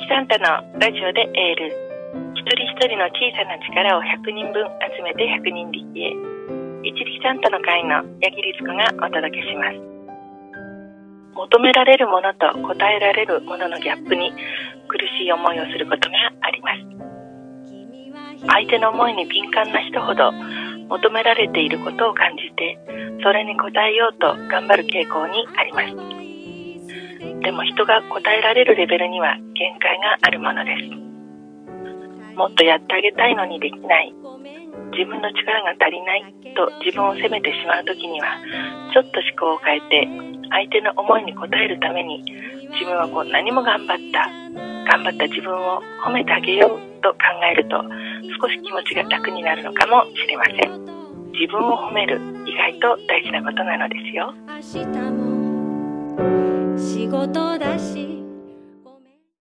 力サンタのラジオでエール。一人一人の小さな力を100人分集めて100人力へ。一力サンタの会の八木律子がお届けします。求められるものと答えられるもののギャップに苦しい思いをすることがあります。相手の思いに敏感な人ほど求められていることを感じて、それに応えようと頑張る傾向にあります。でも人が応えられるレベルには限界があるものです。もっとやってあげたいのにできない、自分の力が足りないと自分を責めてしまうときには、ちょっと思考を変えて相手の思いに応えるために、自分はこんなにも頑張った自分を褒めてあげようと考えると、少し気持ちが楽になるのかもしれません。自分を褒める、意外と大事なことなのですよ。 明日も仕事だし